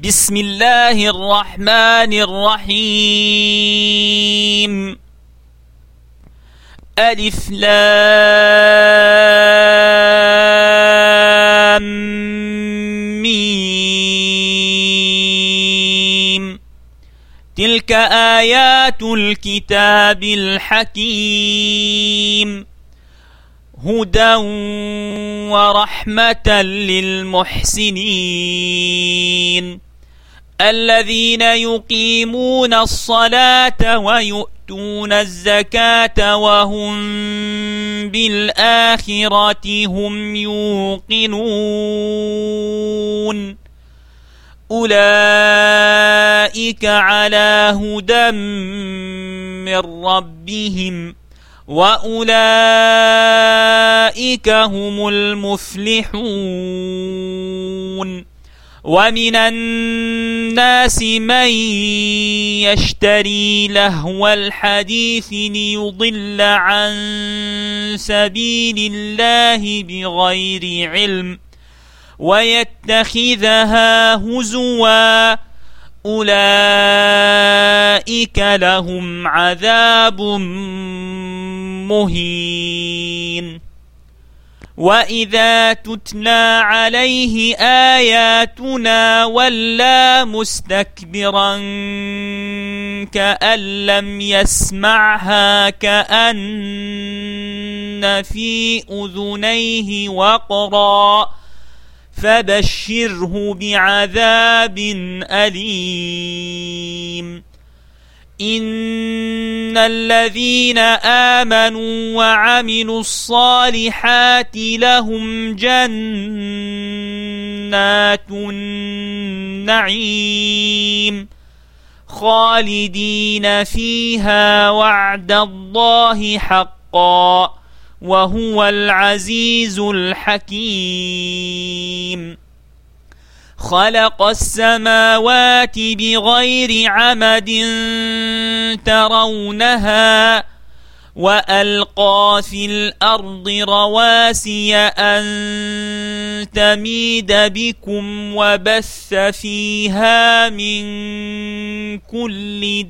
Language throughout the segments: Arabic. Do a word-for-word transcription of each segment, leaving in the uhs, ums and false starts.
بسم الله الرحمن الرحيم. ألف لام ميم. تلك آيات الكتاب الحكيم، هدى ورحمة للمحسنين الذين يقيمون الصلاة ويؤتون الزكاة وهم بالآخرة هم يوقنون. أولئك على هدى من ربهم وأولئك هم المفلحون. ومن الناس من يشتري لهو الحديث ليضل عن سبيل الله بغير علم ويتخذها هزوا، أولئك لهم عذاب مهين. وإذا تتلى عليه آياتنا ولى مستكبرا كأن لم يسمعها كأن في أذنيه وقرا، فبشره بعذاب أليم. إن الذين آمنوا وعملوا الصالحات لهم جنات النعيم خالدين فيها وعد الله حقا وهو العزيز الحكيم. خلق السماوات بغير عمد ترونها وألقى في الأرض رواسي أن تميد بكم وبث فيها من كل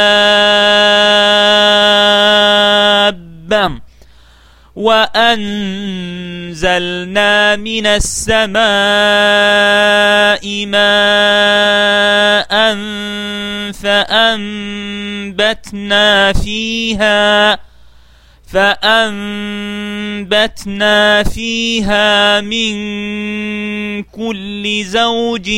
دابة وأنزلنا من السماء ماء فأنبتنا فيها فأنبتنا فيها من كل زوج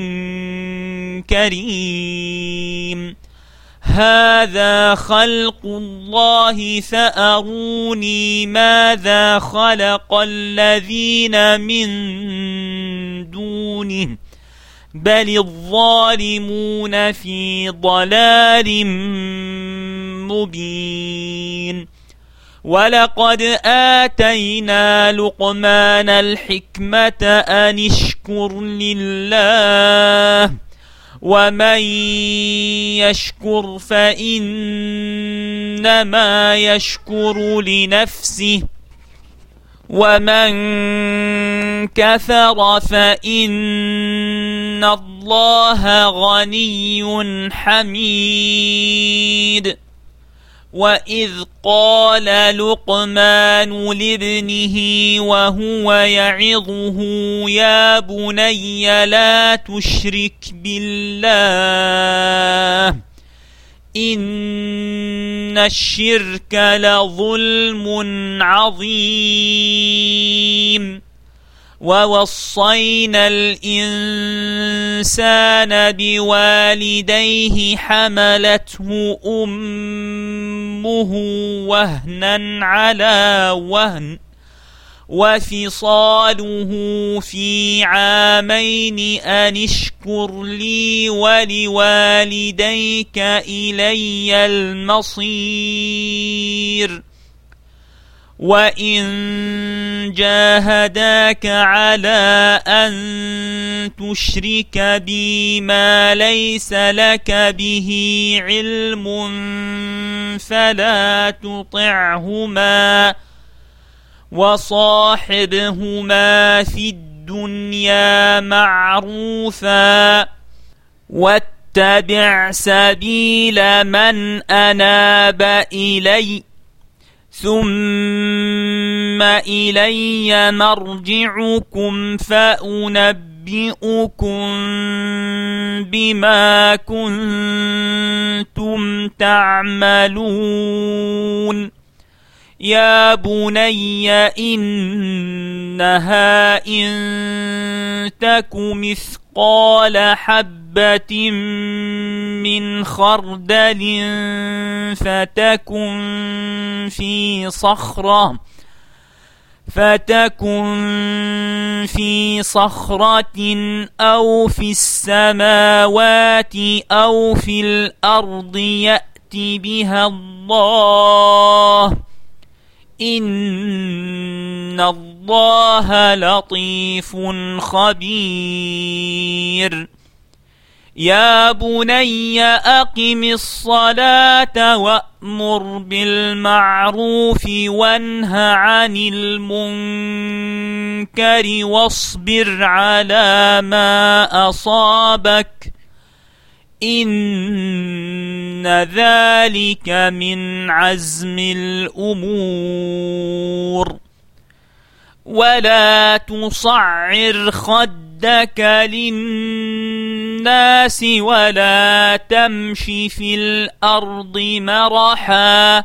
كريم. هذا خلق الله فأروني ماذا خلق الذين من دونه بل الظالمون في ضلال مبين. ولقد آتينا لقمان الحكمة أن اشكر لله ومن يشكر فإنما يشكر لنفسه ومن كفر فإن الله غني حميد. وإذ قال لقمان لابنه وهو يعظه يا بني لا تشرك بالله إن الشرك لظلم عظيم. ووصينا الإنسان بوالديه حملته أمه وهنا على وهن وفصاله في عامين أن اشكر لي ولوالديك إلي المصير. وإن جاهداك على أن تشرك بي ما ليس لك به علم فلا تطعهما وصاحبهما في الدنيا معروفا واتبع سبيل من أناب إلي ثم إلي مرجعكم فأنبئكم بما كنتم تعملون يا بني إنها إن تك مثقال حبة من خردل فتكن في صخرة فتكن في صخرة أو في السماوات أو في الأرض يأت بها الله إن الله لطيف خبير يا بني أقم الصلاة وأمر بالمعروف وانه عن المنكر واصبر على ما أصابك إن ذلك من عزم الأمور ولا تصعر خدك للناس ولا تمش في الأرض مرحا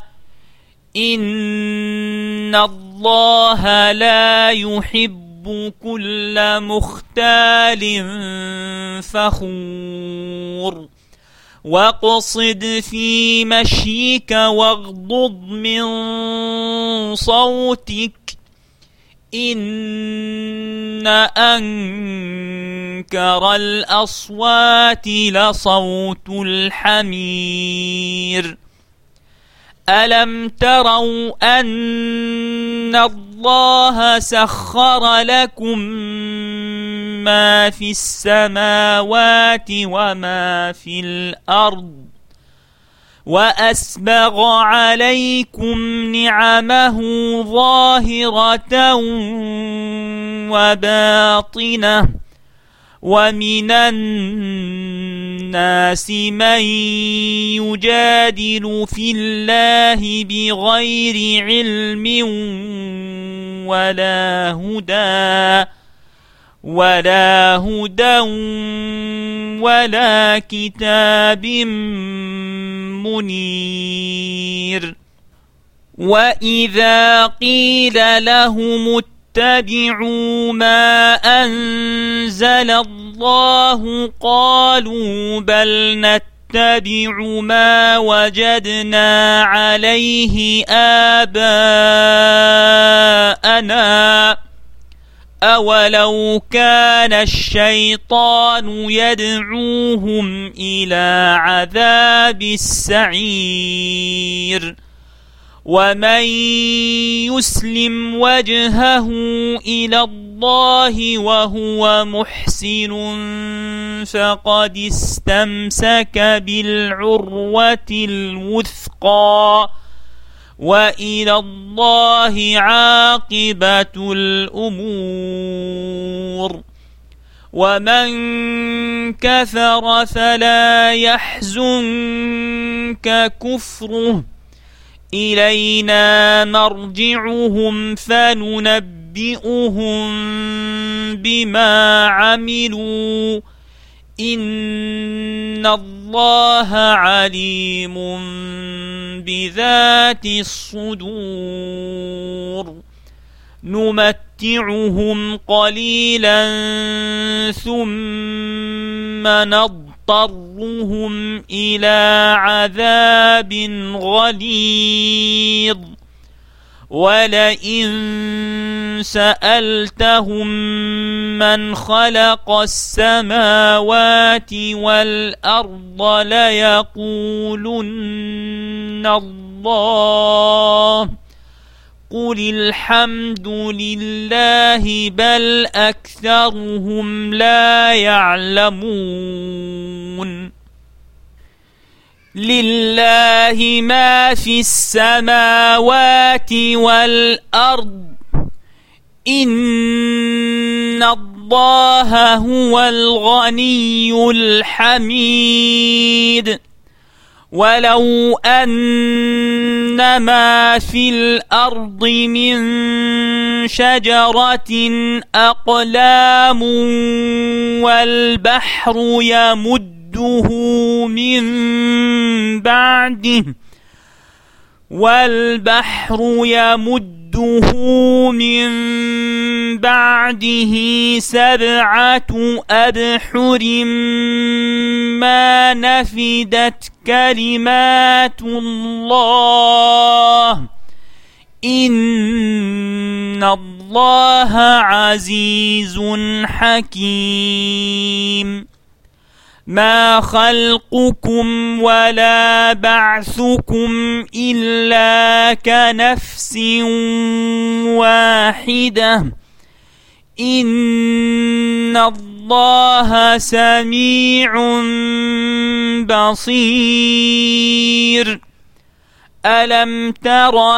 إن الله لا يحب كل مختال فخور واقصد في مشيك واغضض من صوتك إن أنكر الأصوات لصوت الحمير ألم تروا أن الله سخر لكم ما في السماوات وما في الأرض وأسبغ عليكم نعمه ظاهرة وباطنة ومن الناس من يجادل في الله بغير علم ولا هدى ولا هدى ولا كتاب منير وإذا قيل لهم اتبعوا ما أنزل الله قالوا بل نتبع ما وجدنا عليه آباءنا أولو كان الشيطان يدعوهم إلى عذاب السعير ومن يسلم وجهه إلى الله وهو محسن فقد استمسك بالعروة الوثقى وإلى الله عاقبة الأمور ومن كفر فلا يحزنك كفره إلينا مرجعهم فننبئهم بما عملوا إن الله عليم بذات الصدور نمتعهم قليلا ثم نضطرهم إلى عذاب غليظ ولئن سألتهم من خلق السماوات والأرض ليقولن الله قل الحمد لله بل أكثرهم لا يعلمون لله ما في السماوات والأرض إن الله الله هو الغني الحميد ولو أن ما في الأرض من شجرة أقلام والبحر يمده من بعده والبحر يمده من بعده سبعة أبحر ما نفدت كلمات الله إن الله عزيز حكيم ما خلقكم ولا بعثكم إلا كنفس واحدة إن الله سميع بصير ألم تر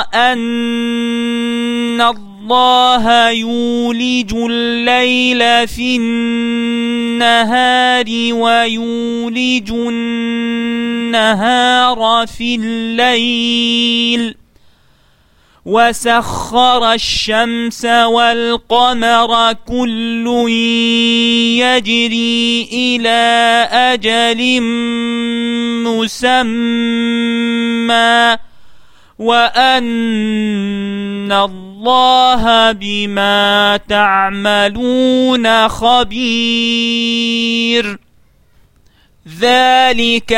أن الله يولج الليل في النهار ويولج النهار في الليل وسخر الشمس والقمر كل يجري إلى أجل مسمى وأن الله بما تعملون خبير ذلك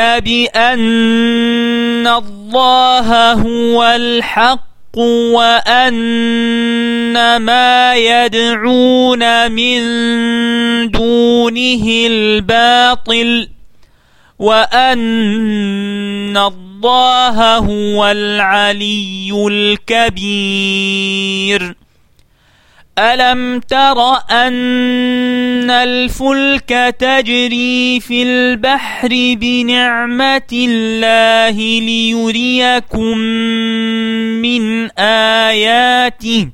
بأن الله هو الحق وأن ما يدعون من دونه الباطل وأن الله هو العلي الكبير ألم تر أن الفلك تجري في البحر بنعمة الله ليريكم من آياته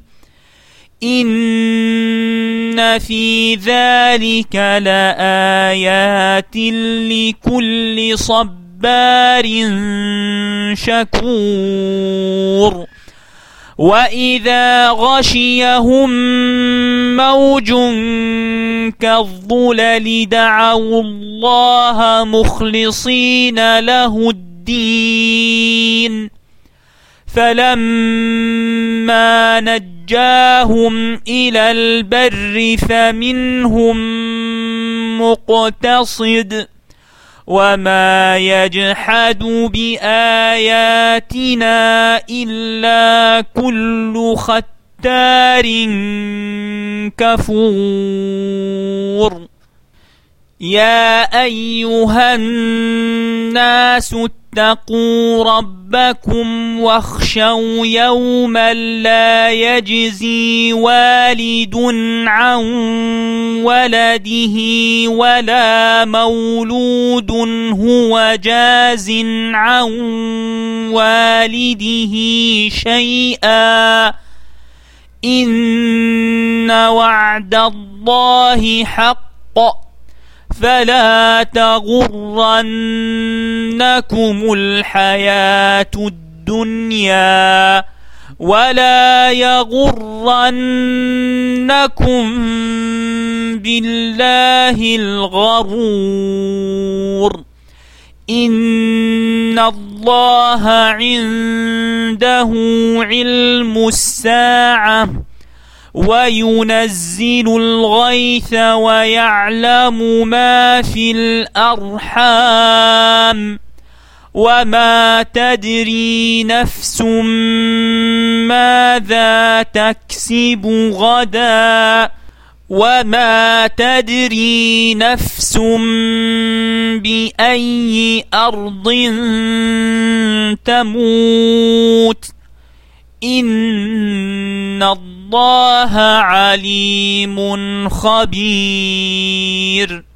إن في ذلك لآيات لكل صبار شكور وإذا غشيهم موج كالظلل دعوا الله مخلصين له الدين فلما نجاهم إلى البر فمنهم مقتصد وما يجحد بآياتنا إلا كل ختار كفور يا أيها الناس اتقوا ربكم واخشوا يوما لا يجزي والد عن ولده ولا مولود هو جاز عن والده شيئا إن وعد الله حق فلا تغرنكم الحياة الدنيا ولا يغرنكم بالله الغرور إن الله عنده علم الساعة وينزل الغيث ويعلم ما في الأرحام وما تدري نفس ماذا تكسب غدا وما تدري نفس بأي أرض تموت إن الله عليم خبير